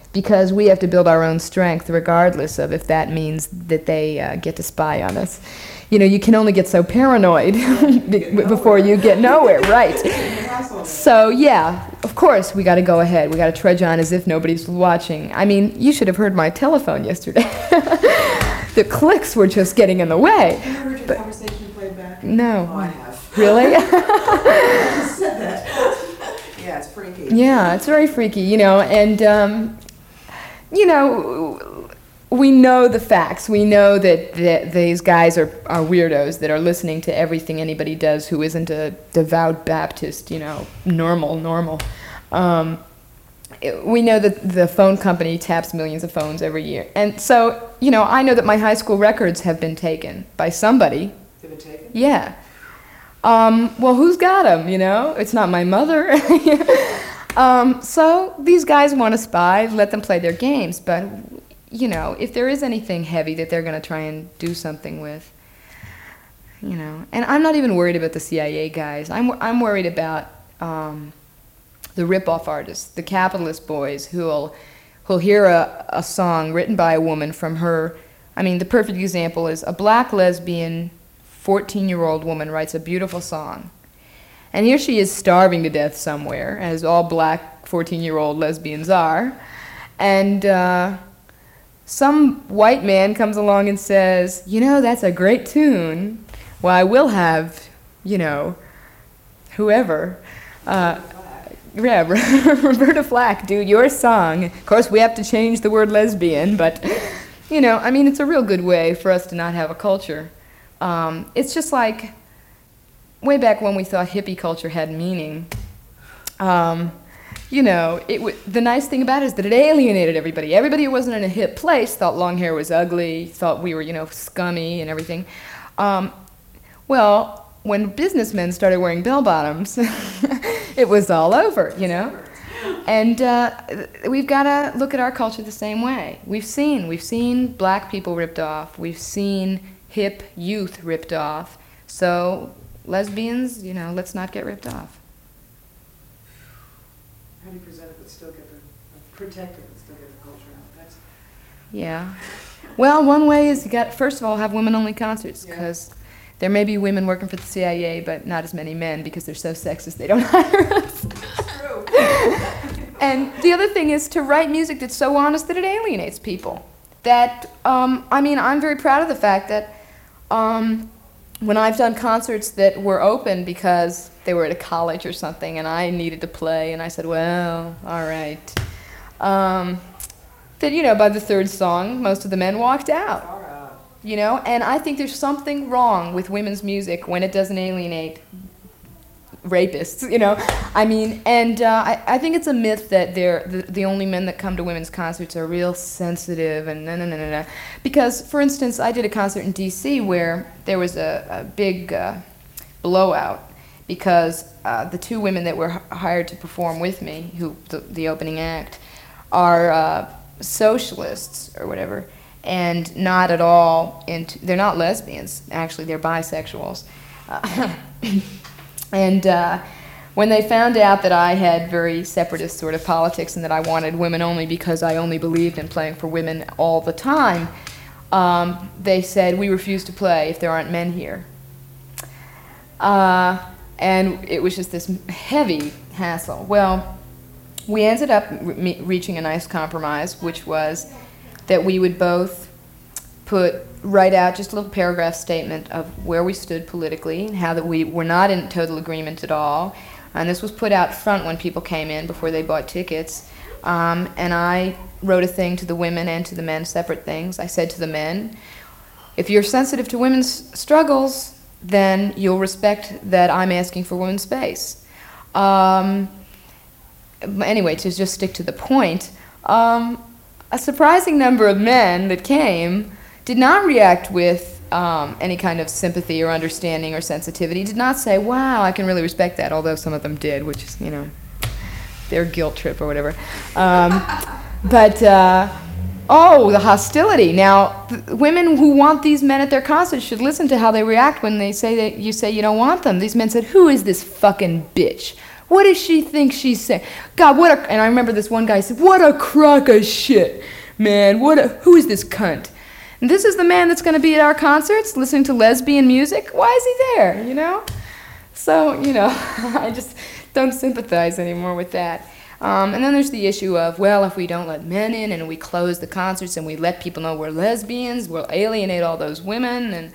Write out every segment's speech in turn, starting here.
because we have to build our own strength regardless of if that means that they get to spy on us. You know, you can only get so paranoid before you get nowhere, right? So, yeah, of course, we got to go ahead. We got to trudge on as if nobody's watching. I mean, you should have heard my telephone yesterday. The clicks were just getting in the way. Have you heard your conversation played back? No. Oh, I have. Really? I just said that. Yeah, it's freaky. Yeah, it's very freaky, you know, and, you know, we know the facts. We know that these guys are weirdos that are listening to everything anybody does who isn't a devout Baptist, you know, normal. We know that the phone company taps millions of phones every year. And so, you know, I know that my high school records have been taken by somebody. They've been taken? Yeah. Well, who's got them, you know? It's not my mother. So these guys want to spy, let them play their games. But, you know, if there is anything heavy that they're going to try and do something with, you know. And I'm not even worried about the CIA guys. I'm worried about the rip-off artists, the capitalist boys who'll hear a song written by a woman from her. I mean, the perfect example is a black lesbian 14-year-old woman writes a beautiful song. And here she is starving to death somewhere, as all black 14-year-old lesbians are. And some white man comes along and says, you know, that's a great tune. Well, I will have, you know, whoever. Yeah, Roberta Flack, do your song. Of course, we have to change the word lesbian, but, you know, I mean, it's a real good way for us to not have a culture. It's just like way back when we thought hippie culture had meaning. You know, the nice thing about it is that it alienated everybody. Everybody who wasn't in a hip place thought long hair was ugly, thought we were, you know, scummy and everything. Well, when businessmen started wearing bell-bottoms, it was all over, you know. And we've got to look at our culture the same way. We've seen black people ripped off. We've seen hip youth ripped off. So lesbians, you know, let's not get ripped off. How do you present it but still get protect it but still get the culture out? That's... Yeah. Well, one way is you got, first of all, have women-only concerts, because there may be women working for the CIA, but not as many men, because they're so sexist they don't hire us. It's true. And the other thing is to write music that's so honest that it alienates people. That, I mean, I'm very proud of the fact that when I've done concerts that were open because they were at a college or something and I needed to play, and I said, well, all right. That, you know, by the third song, most of the men walked out. All right. You know, and I think there's something wrong with women's music when it doesn't alienate rapists, you know. I mean, and I think it's a myth that the only men that come to women's concerts are real sensitive and no. Because, for instance, I did a concert in D.C. where there was a big blowout because the two women that were hired to perform with me, who the opening act, are socialists or whatever, and not at all into. They're not lesbians. Actually, they're bisexuals. And when they found out that I had very separatist sort of politics and that I wanted women only because I only believed in playing for women all the time, they said, we refuse to play if there aren't men here. And it was just this heavy hassle. Well, we ended up reaching a nice compromise, which was that we would both write out just a little paragraph statement of where we stood politically and how that we were not in total agreement at all. And this was put out front when people came in before they bought tickets. And I wrote a thing to the women and to the men, separate things. I said to the men, if you're sensitive to women's struggles, then you'll respect that I'm asking for women's space. Anyway, to just stick to the point, a surprising number of men that came did not react with any kind of sympathy or understanding or sensitivity, did not say, wow, I can really respect that, although some of them did, which is, you know, their guilt trip or whatever. Oh, the hostility. Now, women who want these men at their concerts should listen to how they react when they say that you say you don't want them. These men said, who is this fucking bitch? What does she think she's saying? God, and I remember this one guy said, what a crock of shit, man. Who is this cunt? And this is the man that's going to be at our concerts listening to lesbian music? Why is he there, you know? So, you know, I just don't sympathize anymore with that. And then there's the issue of, well, if we don't let men in and we close the concerts and we let people know we're lesbians, we'll alienate all those women. And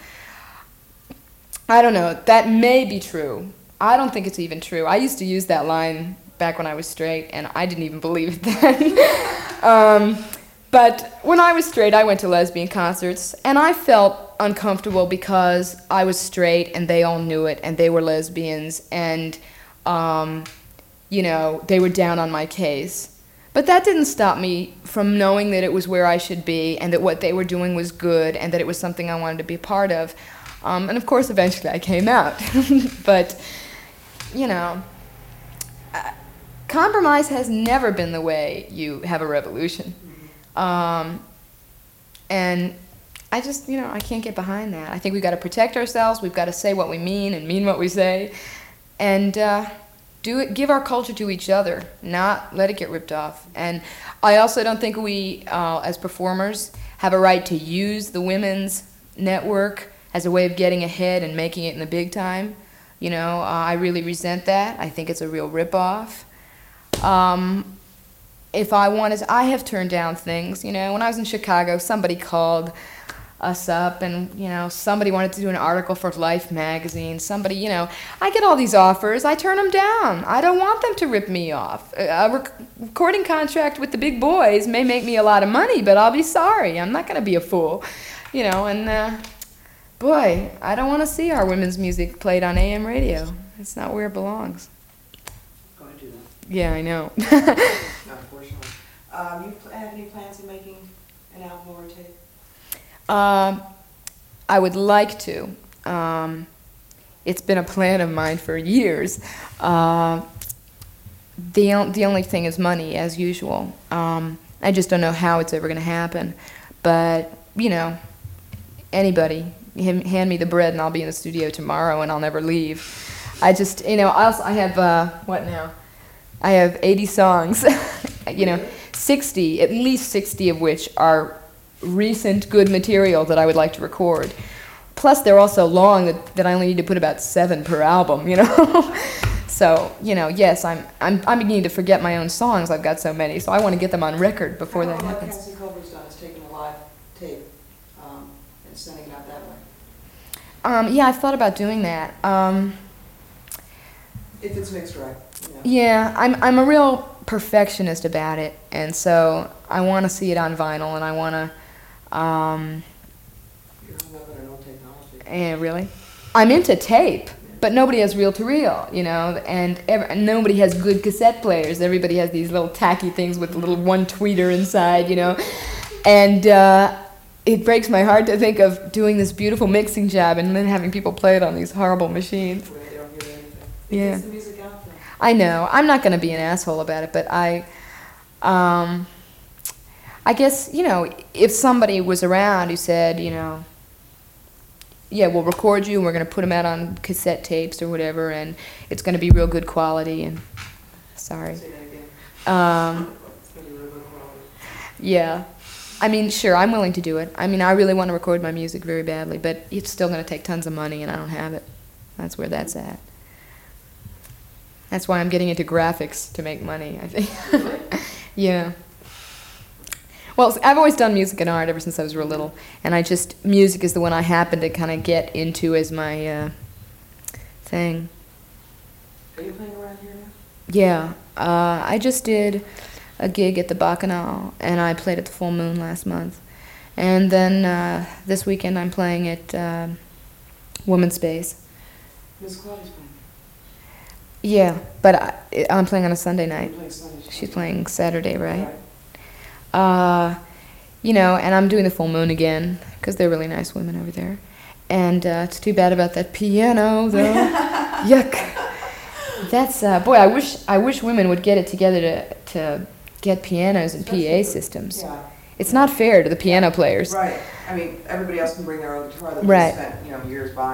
I don't know. That may be true. I don't think it's even true. I used to use that line back when I was straight, and I didn't even believe it then. But when I was straight, I went to lesbian concerts, and I felt uncomfortable because I was straight, and they all knew it, and they were lesbians, and, you know, they were down on my case. But that didn't stop me from knowing that it was where I should be, and that what they were doing was good, and that it was something I wanted to be a part of. And of course, eventually I came out. But, you know, compromise has never been the way you have a revolution. And I just, you know, I can't get behind that. I think we've got to protect ourselves. We've got to say what we mean and mean what we say. And give our culture to each other, not let it get ripped off. And I also don't think we, as performers, have a right to use the women's network as a way of getting ahead and making it in the big time. You know, I really resent that. I think it's a real ripoff. If I wanted to, I have turned down things. You know, when I was in Chicago, somebody called us up and, you know, somebody wanted to do an article for Life magazine. Somebody, you know, I get all these offers. I turn them down. I don't want them to rip me off. A recording contract with the big boys may make me a lot of money, but I'll be sorry. I'm not going to be a fool. You know, and boy, I don't want to see our women's music played on AM radio. It's not where it belongs. Going to do that. Yeah, I know. Unfortunately. You have any plans of making an album or a tape? I would like to. It's been a plan of mine for years. The only thing is money, as usual. I just don't know how it's ever going to happen. But, you know, anybody, hand me the bread and I'll be in the studio tomorrow and I'll never leave. I just, you know, I have, what now? I have 80 songs, you know, 60, at least 60 of which are recent good material that I would like to record. Plus, they're all so long that I only need to put about 7 per album, you know. So, you know, yes, I'm beginning to forget my own songs. I've got so many, so I want to get them on record before that happens. What Cassie Culver's done is taking a live tape and sending it out that way. Yeah, I've thought about doing that. If it's mixed right. You know. Yeah, I'm a real perfectionist about it, and so I want to see it on vinyl, and I want to. You're hung up on an old technology. Yeah, really? I'm into tape, but nobody has reel-to-reel, you know, and nobody has good cassette players. Everybody has these little tacky things with a little one tweeter inside, you know, and it breaks my heart to think of doing this beautiful mixing job and then having people play it on these horrible machines. Where they don't hear anything. Yeah. Gets the music out there. I know. I'm not going to be an asshole about it, but I guess, you know, if somebody was around who said, you know, yeah, we'll record you and we're going to put them out on cassette tapes or whatever, and it's going to be real good quality, and sorry. Say that again. It's going to be real good quality. Yeah. I mean, sure, I'm willing to do it. I mean, I really want to record my music very badly, but it's still going to take tons of money, and I don't have it. That's where that's at. That's why I'm getting into graphics to make money, I think. Yeah. Well, I've always done music and art ever since I was real little, and music is the one I happen to kind of get into as my thing. Are you playing around here now? Yeah. I just did a gig at the Bacchanal, and I played at the Full Moon last month. And then this weekend I'm playing at Woman's Space. Miss Claudia's playing. Yeah, but I'm playing on a Sunday night. You're playing Sunday. She's playing Saturday, right? Right. You know, and I'm doing the Full Moon again, because they're really nice women over there. And it's too bad about that piano, though. Yuck. That's, boy, I wish women would get it together to get pianos and PA systems. Yeah. It's not fair to the piano players. Right. I mean, everybody else can bring their own guitar that Right. they spent, you know, years buying. And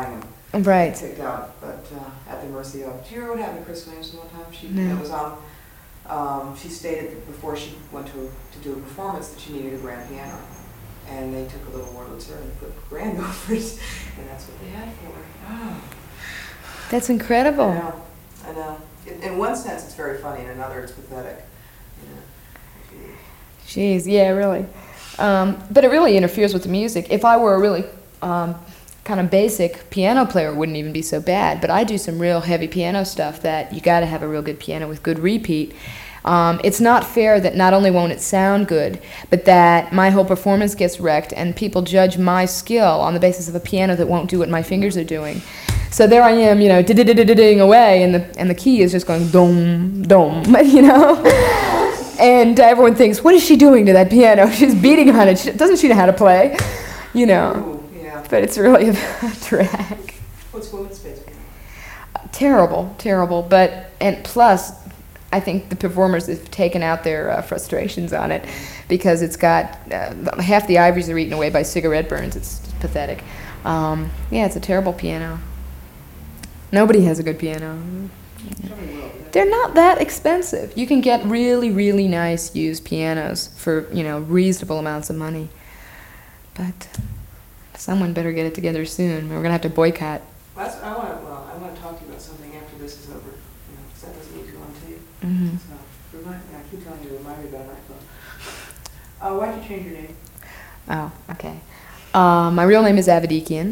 Right. kicked out, but at the mercy of. Do you remember what happened to Chris Williamson one time? She No. it was on. She stated that before she went to do a performance that she needed a grand piano, and they took a little Wurlitzer and put grand over it, and that's what they had for her. Oh. That's incredible. I know. In one sense, it's very funny. In another, it's pathetic. You know. Jeez, yeah, really. But it really interferes with the music. If I were a really kind of basic piano player, it wouldn't even be so bad. But I do some real heavy piano stuff that you got to have a real good piano with good repeat. It's not fair that not only won't it sound good, but that my whole performance gets wrecked and people judge my skill on the basis of a piano that won't do what my fingers are doing. So there I am, you know, ding away, and the key is just going dom, dom, you know? And everyone thinks, what is she doing to that piano? She's beating on it. Doesn't she know how to play? You know. Ooh, yeah. But it's really a drag. What's women's space piano? Terrible, terrible. And plus, I think the performers have taken out their frustrations on it because it's got half the ivories are eaten away by cigarette burns. It's pathetic. Yeah, it's a terrible piano. Nobody has a good piano. They're not that expensive. You can get really, really nice used pianos for, you know, reasonable amounts of money. But someone better get it together soon. We're going to have to boycott. I want to talk to you about something after this is over. You know, 'cause that doesn't need to go on tape. Mm-hmm. So, I keep telling you to remind me about it. Why'd you change your name? Oh, okay. My real name is Avedikian.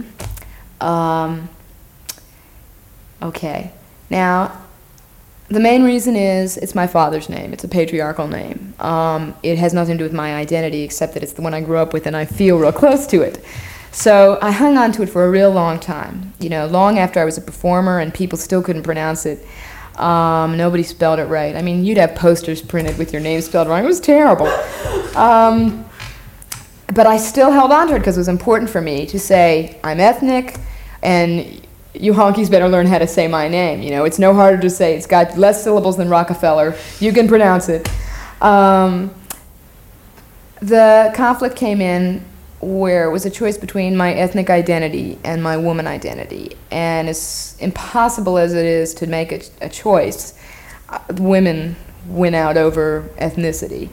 Okay. Now, the main reason is it's my father's name. It's a patriarchal name. It has nothing to do with my identity except that it's the one I grew up with and I feel real close to it. So I hung on to it for a real long time. You know, long after I was a performer and people still couldn't pronounce it. Nobody spelled it right. I mean, you'd have posters printed with your name spelled wrong. It was terrible. But I still held on to it because it was important for me to say I'm ethnic and you honkies better learn how to say my name. You know, it's no harder to say. It's got less syllables than Rockefeller. You can pronounce it. The conflict came in where it was a choice between my ethnic identity and my woman identity. And as impossible as it is to make a choice, women win out over ethnicity.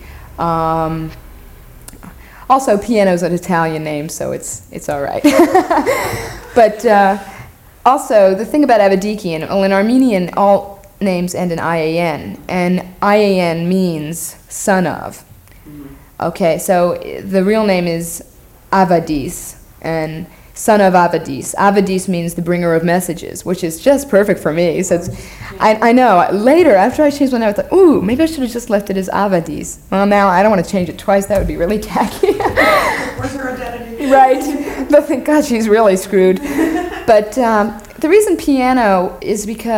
Also, piano's an Italian name, so it's all right. But also, the thing about Avedikian, well, in Armenian, all names end in IAN, and IAN means son of. Okay, so the real name is Avadis, and son of Avadis. Avadis means the bringer of messages, which is just perfect for me. So I know. Later, after I changed my name, I thought, ooh, maybe I should have just left it as Avadis. Well, now I don't want to change it twice. That would be really tacky. Where's her identity? Right. But thank God she's really screwed. But the reason piano is because